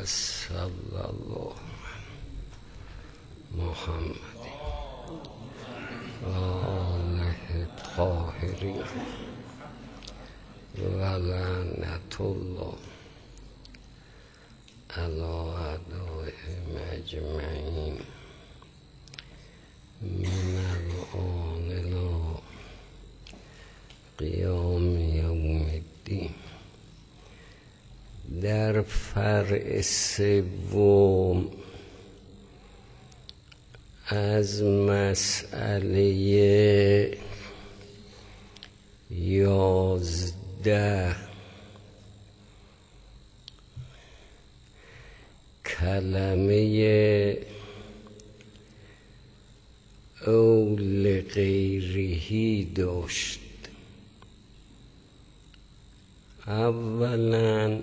صلی الله محمد آله الطاهرین و لعنت الله علی اعدائهم اجمعین من الآن الی قیام یوم الدین. در فرع سوم از مسئله 11 کلمه او لغیره داشت. اولا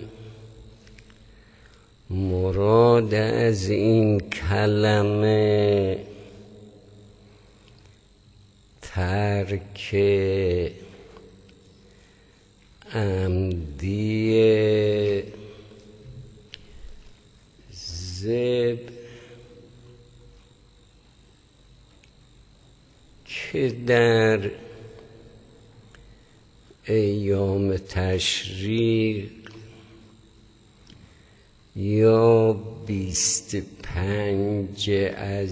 مراد از این کلمه ترک عمدی ذبح که در ایام تشریق یا 25 از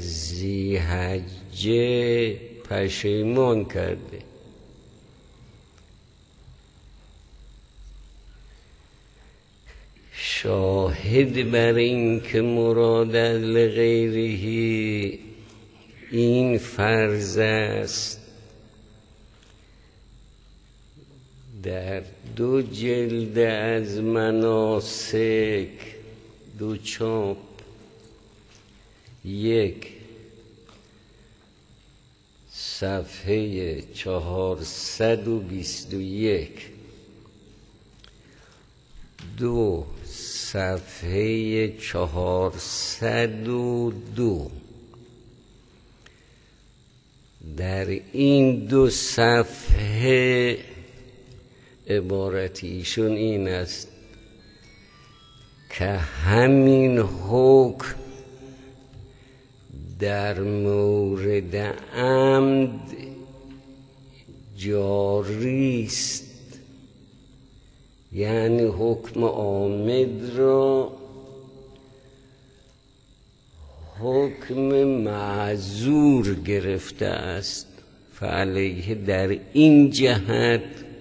ذی‌حجه پشیمان کرده. شاهد بر این که مراد لغیره این فرض است در 2 جلد از مناسک 2 چاپ 1 صفحه 421 2 صفحه 402 در این 2 صفحه عبارت ایشون این است که همین حکم در مورد عمد جاری است، یعنی حکم عامد را حکم معذور گرفته است. فعلیه در این جهت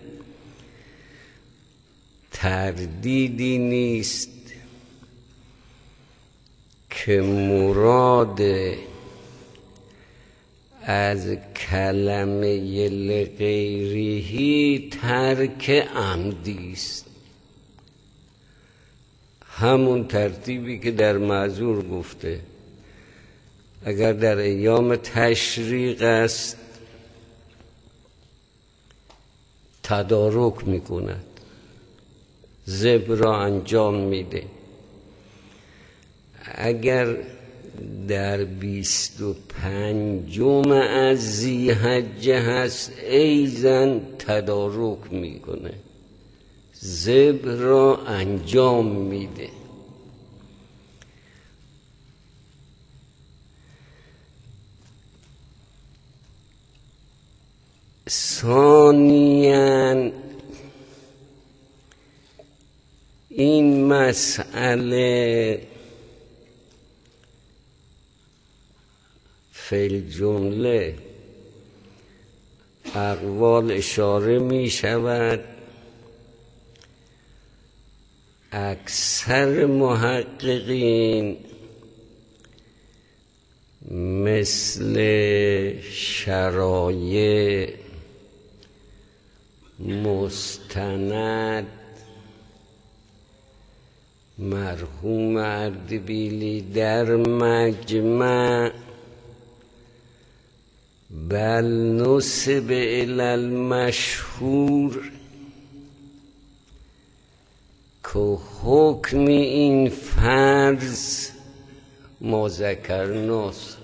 تردیدی نیست که مراد از کلمه لغیره ترک عمدی است، همون ترتیبی که در معذور گفته. اگر در ایام تشریق است تدارک میکند، ذبح را انجام میده. اگر در 25 از ذی‌حجه هست ایضاً تدارک میکنه، ذبح را انجام میده. ثانیاً این مسئله فی الجمله اقوال اشاره می شود. اکثر محققین مثل شرایع، مستند، مرحوم اردبیلی در مجمع، بل نسب الی المشهور که حکم این فرض ما ذکرناست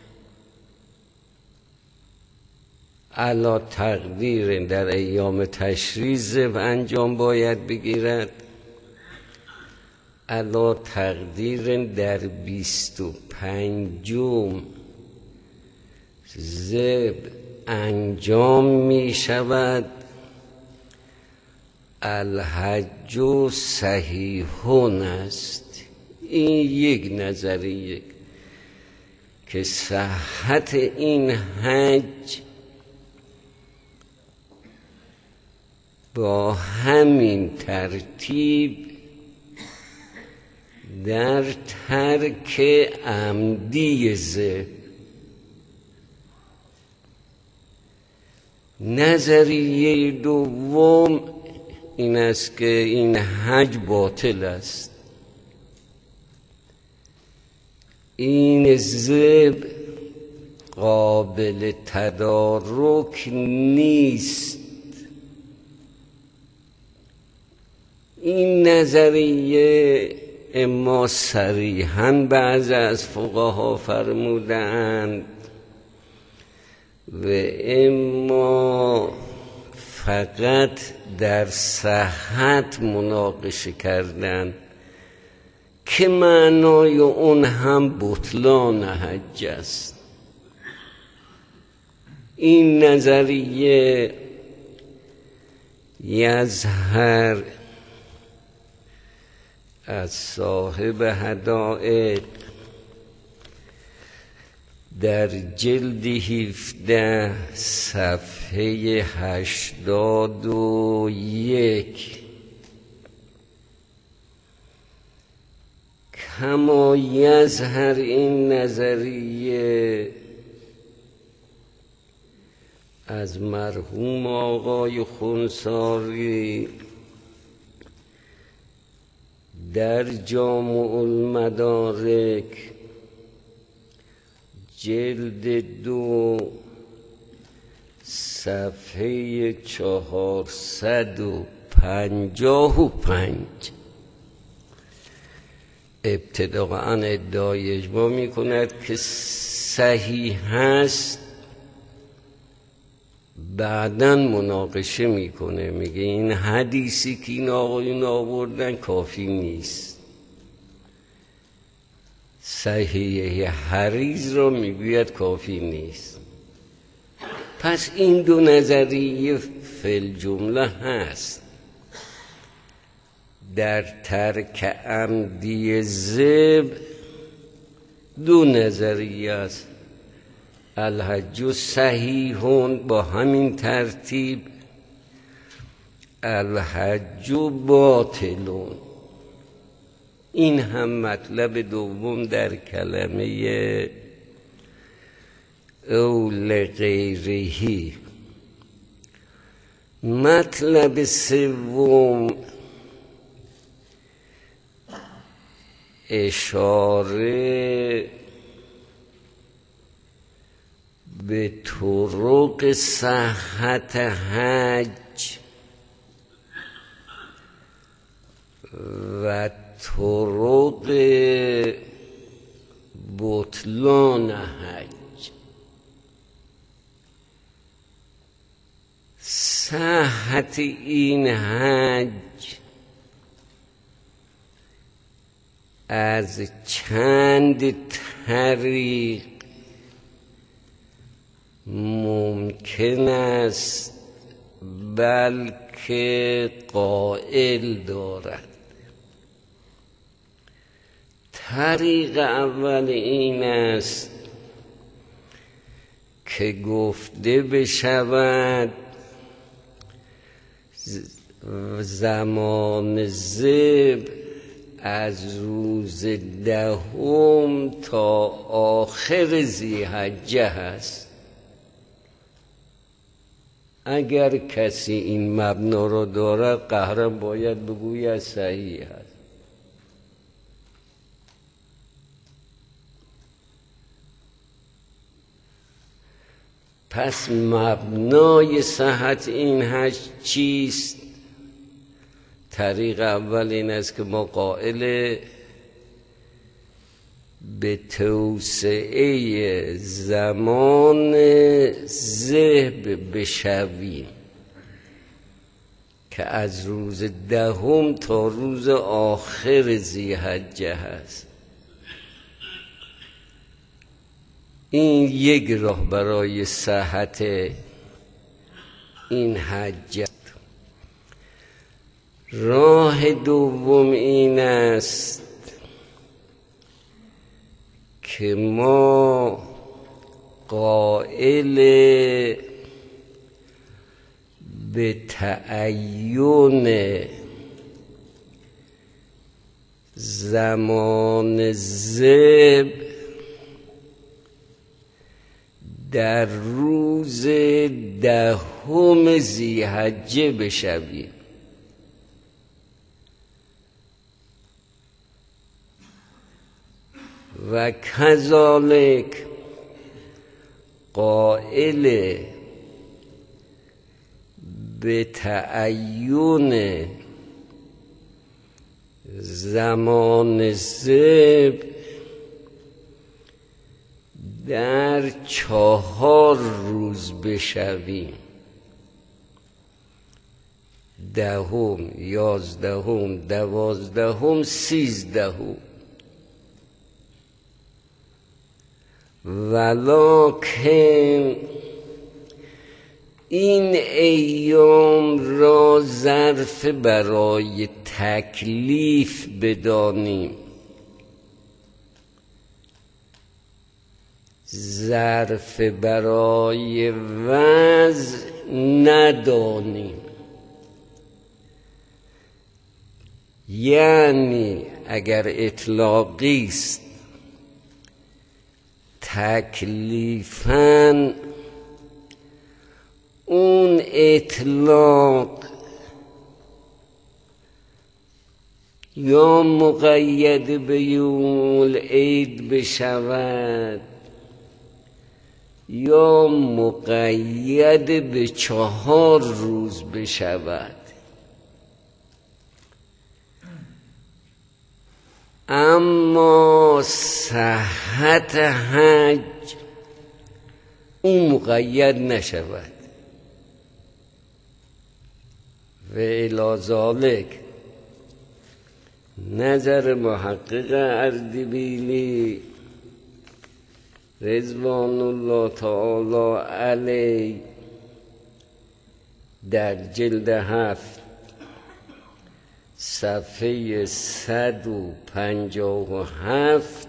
علا تقدیر در ایام تشریق انجام باید بگیرد علا تقدیر در 25 ذبح انجام می شود. الحج صحیحون است. این یک نظریه که صحت این حج با همین ترتیب در ترک عمدی ذبح. نظریه دوم این است که این حج باطل است. این ذبح قابل تدارک نیست. این نظریه اما صریحاً بعض از فقها فرمودند و اما فقط در صحت مناقشه کردند که معنای اون هم بطلان حج است. این نظریه یظهر از صاحب هدایق در جلد 17 صفحه 81 کما یظهر این نظریه از مرحوم آقای خونساری در جامع المدارک جلد 2 صفحه 455 ابتداءً ادعای اجماع می کند که صحیح است. بعداً مناقشه میکنه، میگه این حدیثی که این آقایون آوردن کافی نیست. صحیح حریز را میگوید کافی نیست. پس این دو نظریه فی الجمله هست. در ترک عمدی ذبح دو نظریه است. الحج صحیحون با همین ترتیب، الحج باطلون. این هم مطلب دوم در کلمه او لغیرهی. مطلب سوم اشاره به طرق صحت حج و طرق بطلان حج. صحت این حج از چند طریق ممکن است بلکه قائل دارد. طریق اول این است که گفته بشود زمان ذبح از روز 10 تا آخر ذی‌حجه هست. اگر کسی این مبنا را دارد قهرا باید بگوید صحیح است. پس مبنای صحت این حج چیست؟ طریق اول این است که ما قائل به توسعه زمان ذبح بشویم که از روز 10 تا روز آخر ذی‌حجه هست. این یک راه برای صحت این حج. راه دوم این است که ما قائل به تعین زمان ذبح در روز 10 ذی‌حجه بشویم. و کذالک قائل به تعین زمان ذبح در 4 روز بشویم: 10، 11، 12، 13. ولکن این ایام را ظرف برای تکلیف بدانیم، ظرف برای وضع ندانیم. یعنی اگر اطلاقی است تکلیفاً اون اطلاق یا مقید به یوم العید بشود یا مقید به 4 روز بشود. اما صحت حج اون مقید نشود. و الی ذالک نظر محقق اردبیلی رضوان الله تعالی علیه در جلد 7 صفحه 157: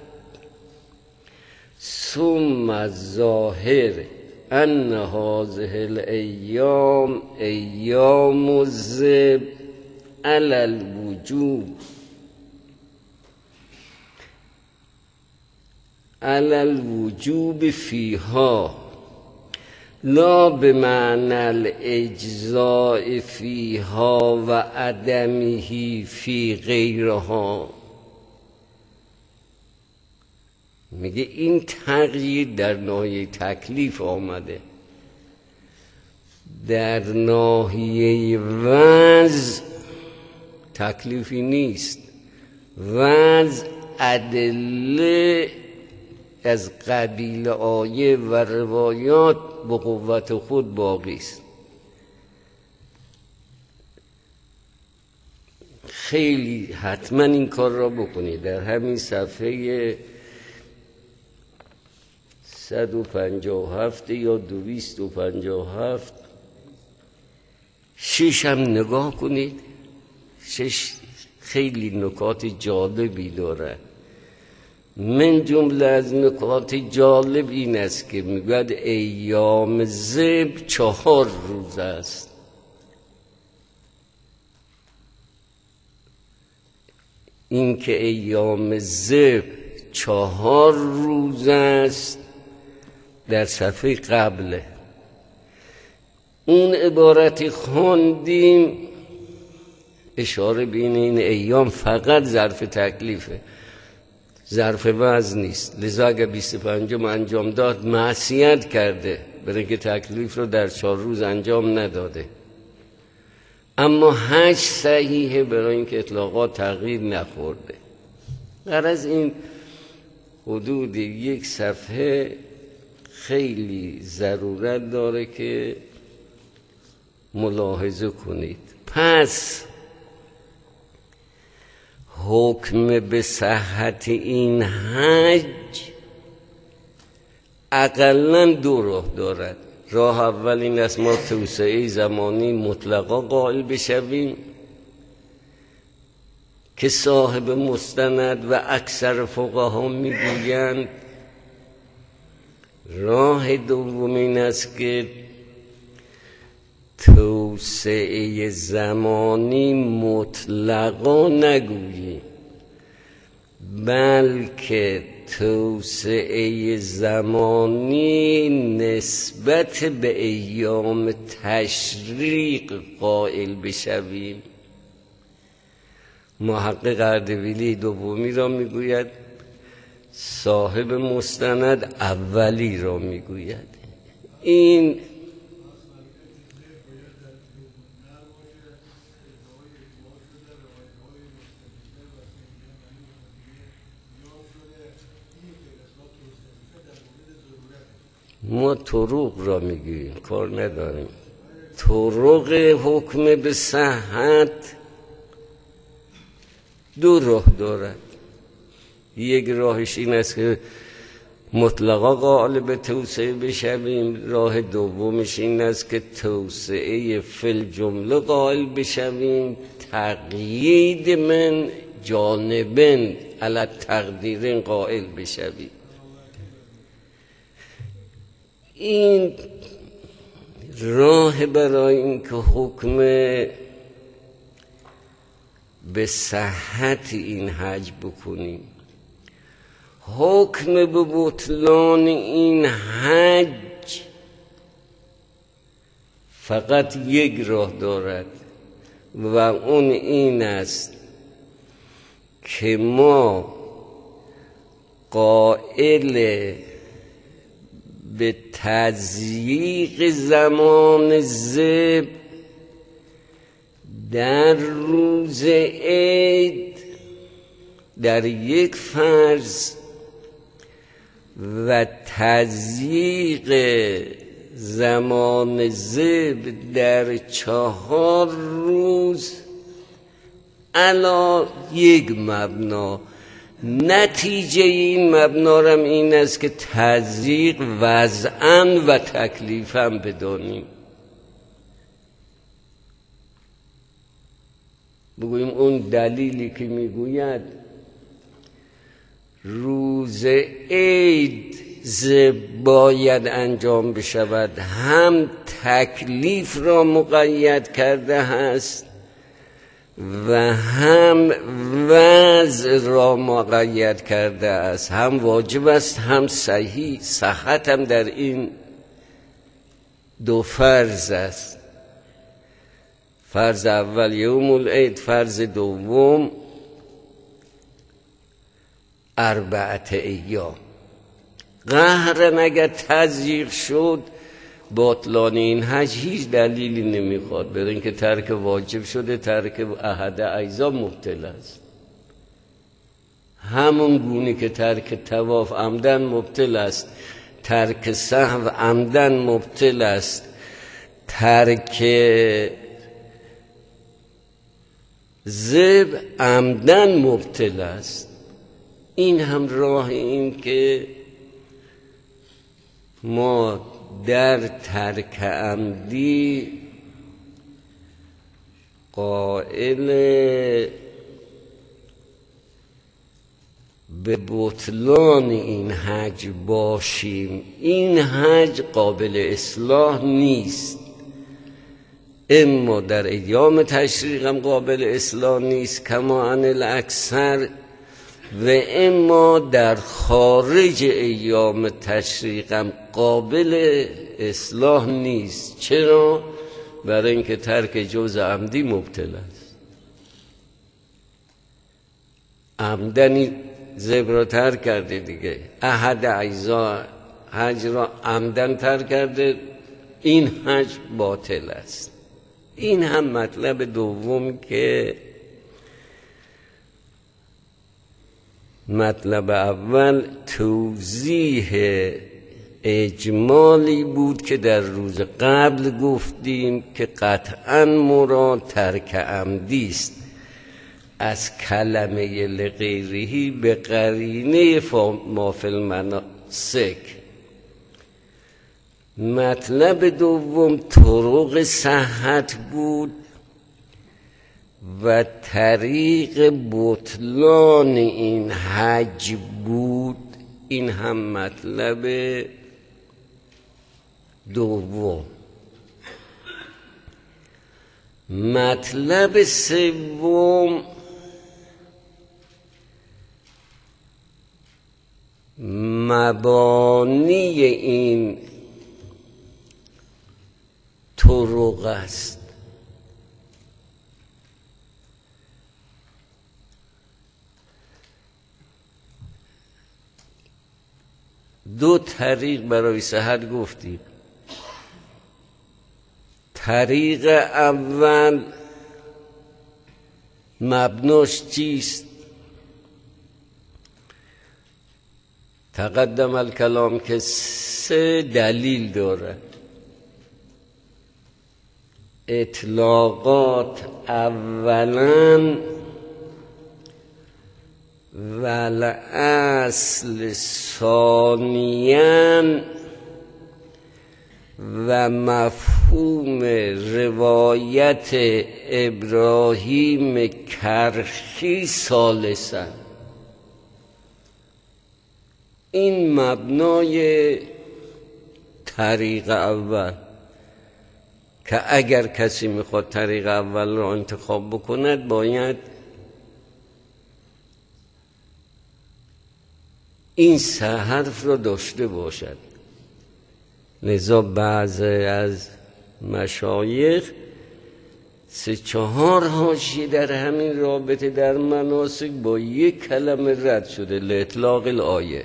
ثم الظاهر ان هذه الایام ایام الذبح علی الوجوب فیها لا بمعنى الاجزاء فیها و عدمه فی غیرها. میگه این تغییر در ناحیه تکلیف آمده، در ناحیه وضع تکلیفی نیست. وضع ادله از قبیل آیه و روایات به قوت خود باقی است. خیلی حتما این کار را بکنید. در همین صفحه 157 یا 257 6 هم نگاه کنید. 6 خیلی نکات جالبی داره. من جمله از نکات جالب این است که میگوید ایام ذبح 4 روز است. این که ایام ذبح 4 روز است در صفحه قبله. اون عبارتی خواندیم اشاره بین این ایام فقط ظرف تکلیفه، ظرف وضع نیست. لذا اگر 25 انجام داد معصیت کرده، برای که تکلیف رو در 4 روز انجام نداده. اما حج صحیحه برای اینکه اطلاقات تغییر نخورده. غرض این حدود 1 صفحه خیلی ضرورت داره که ملاحظه کنید. پس حکم به صحت این حج اقلاً دو راه دارد. راه اول این است ما توسعه زمانی مطلقا قائل بشویم که صاحب مستند و اکثر فقها میگویند. راه دوم این است که توسعه زمانی مطلقا نگوییم، بلکه توسعه زمانی نسبت به ایام تشریق قائل بشویم. محقق اردبیلی دومی را میگوید، صاحب مستند اولی را میگوید. این ما طرق را میگوییم، کار نداریم. طرق حکم به صحت دو راه دارد. یک راهش این است که مطلقا قائل به توسعه بشویم، راه دومش این است که توسعه فی الجمله قائل بشویم، تقیید من جانبن علی تقدیرین قائل بشویم. این راه برای این که حکم به صحت این حج بکنیم. حکم به بطلان این حج فقط یک راه دارد و اون این است که ما قائل به تضییق زمان ذبح در روز عید در یک فرض و تضییق زمان ذبح در 4 روز علی یک مبنا. نتیجه این مبنارم این است که تضییق وضعاً و تکلیفاً بدانیم. بگوییم اون دلیلی که میگوید روز عید باید انجام بشود هم تکلیف را مقید کرده است و هم وضع را مقید کرده است، هم واجب است هم صحیح. صحت هم در این دو فرض است. فرض اول یوم العید، فرض دوم 4 ایام. قهرن اگر تضییق شد باطلان این حج هیچ دلیلی نمیخواد، برای اینکه ترک واجب شده، ترک احد اجزا مبطل است. همون گونه که ترک طواف عمدن مبطل است، ترک سهو عمدن مبطل است، ترک ذبح عمدن مبطل است. این هم راه این که ما در ترک عمدی قائل به بطلان این حج باشیم. این حج قابل اصلاح نیست، اما در ایام تشریق هم قابل اصلاح نیست کما ان الاکثر، و اما در خارج ایام تشریق هم قابل اصلاح نیست. چرا؟ برای اینکه ترک جزء عمدی مبطل است. عمدنی ذبح را ترک کرده دیگه، احد اجزا حج را عمدن ترک کرده، این حج باطل است. این هم مطلب دوم که مطلب اول توضیح اجمالی بود که در روز قبل گفتیم که قطعا مراد ترک عمدی است از کلمه لغیرهی به قرینه ما فی المناسک. مطلب دوم طرق صحت بود و طریق بطلان این حج بود. این هم مطلب دوم. مطلب سوم مبانی این طرق است. دو طریق برای صحت گفتیم. طریق اول مبناش چیست؟ تقدم الکلام که 3 دلیل داره. اطلاقات اولا و الاصل ثانیاً و مفهوم روایت ابراهیم کرخی ثالثاً. این مبنای طریق اول که اگر کسی میخواد طریق اول رو انتخاب بکند باید این 3 حرف رو داشته باشد. لذا بعض از مشایخ 3-4 حاشیه در همین رابطه در مناسک با 1 کلمه رد شده، لاطلاق الآیه.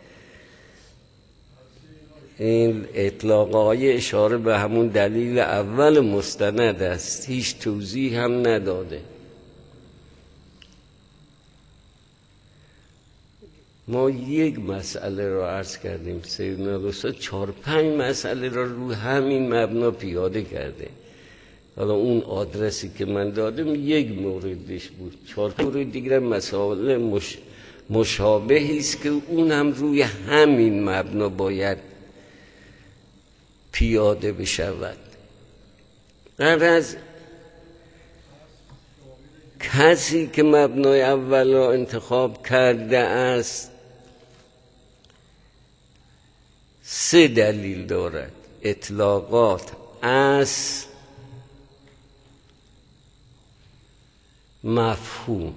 این اطلاق آیه اشاره به همون دلیل اول مستند است، هیچ توضیح هم نداده. ما 1 مسئله را عرض کردیم، سیدنا رسول 4-5 مسئله را رو همین مبنا پیاده کرده. حالا اون آدرسی که من دادم 1 موردش بود، 4 مورد دیگر مسائل مشابهی است که اون هم روی همین مبنا باید پیاده بشود. غرض کسی که مبنای اول را انتخاب کرده است 3 دلیل دارد: اطلاقات، اصل، مفهوم.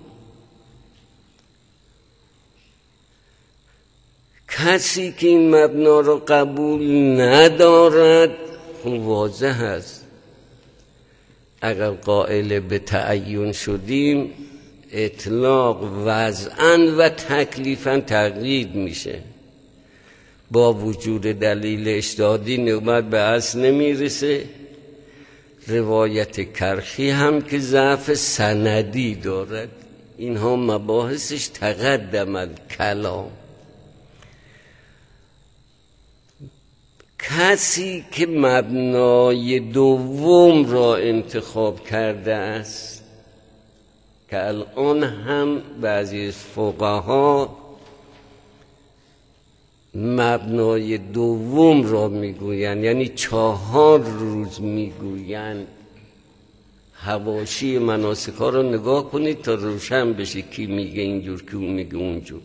کسی که این مبنا را قبول ندارد واضح است، اگر قائل به تعین شدیم اطلاق وضعاً و تکلیفاً تقیید میشه. با وجود دلیل اجتهادی نوبت به اصل نمیرسه. روایت کرخی هم که ضعف سندی دارد. اینها مباحثش تقدم الکلام. کسی که مبنای دوم را انتخاب کرده است که الان هم بعضی فقها مبنای دوم را میگویند، یعنی 4 روز میگویند. حواشی مناسک ها را نگاه کنید تا روشن بشه کی میگه اینجور کی میگه اونجور.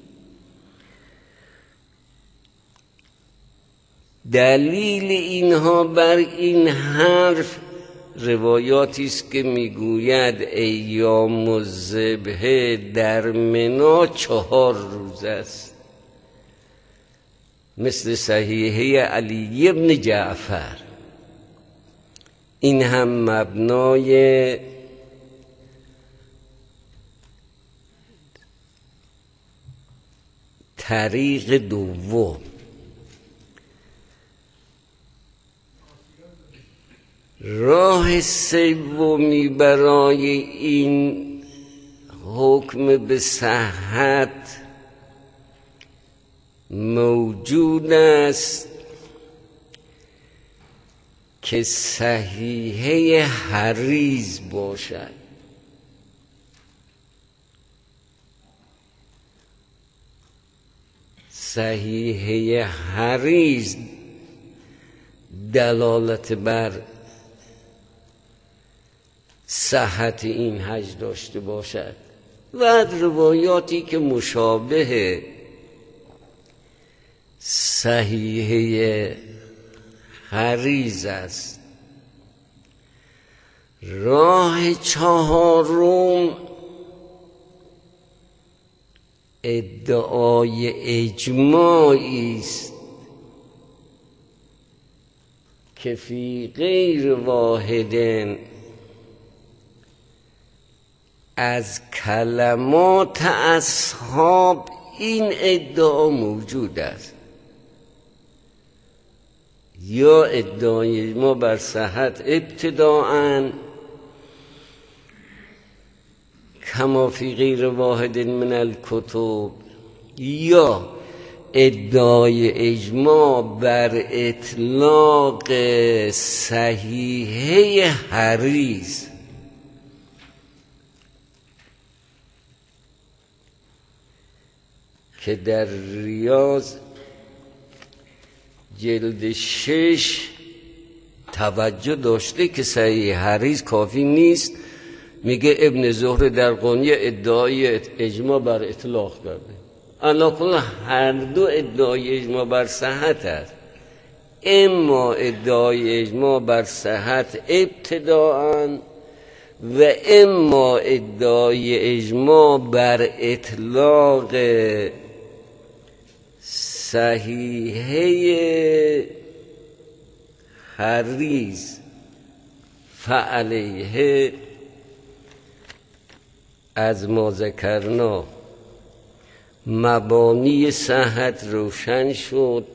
دلیل اینها بر این حرف روایاتی است که میگوید ایام الذبح در منی 4 روز است، مثل صحیحه علی ابن جعفر. این هم مبنای طریق دوم. راه سومی برای این حکم به صحت موجود است که صحیحه حریز باشد. صحیحه حریز دلالت بر صحت این حج داشته باشد و روایاتی که مشابه صحیحه حریز است. راه چهارم ادعای اجماعی است که فی غیر واحد از کلمات اصحاب این ادعا موجود است. یا ادعای ما بر صحت ابتداءً کما فی غیر واحد من الکتب، یا ادعای اجماع بر اطلاق صحیحه حریز. که در ریاض جلد 6 توجه داشته که صحیح حریز کافی نیست. میگه ابن زهر در قونیه ادعای اجماع بر اطلاق کرده. علاکل هر دو ادعای اجماع بر صحت است. اما ادعای اجماع بر صحت ابتداءً و اما ادعای اجماع بر اطلاق صحیحه حریز فعلیه از ما ذکرنا مبانی صحت روشن شد.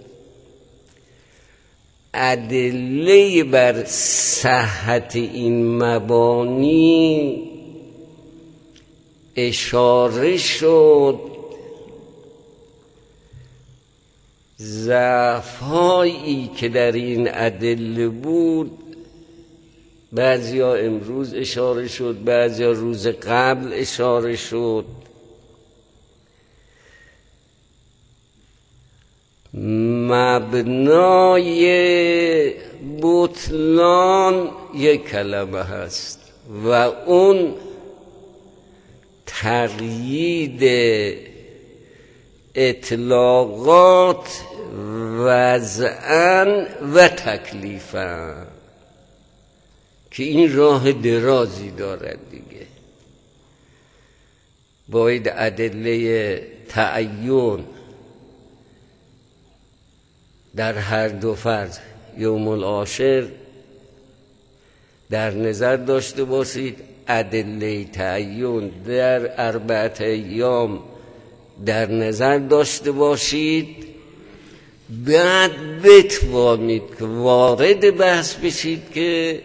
ادله بر صحت این مبانی اشاره شد. ضعف‌هایی که در این ادله بود بعضیا امروز اشاره شد، بعضیا روز قبل اشاره شد. مبنای بطلان یک کلمه هست و اون تقیید اطلاقات وضعاً و تکلیفاً که این راه درازی دارد دیگه. باید ادله تعین در هر دو فرض یوم العاشر در نظر داشته باشید، ادله تعین در 4 ایام در نظر داشته باشید، بعد بتوانید که وارد بحث بشید که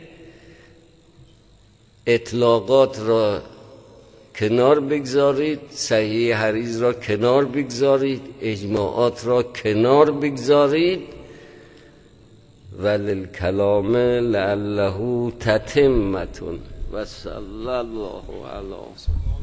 اطلاقات را کنار بگذارید، صحیح حریز را کنار بگذارید، اجماعات را کنار بگذارید. وللکلام لعله تتمة و صلی الله علیه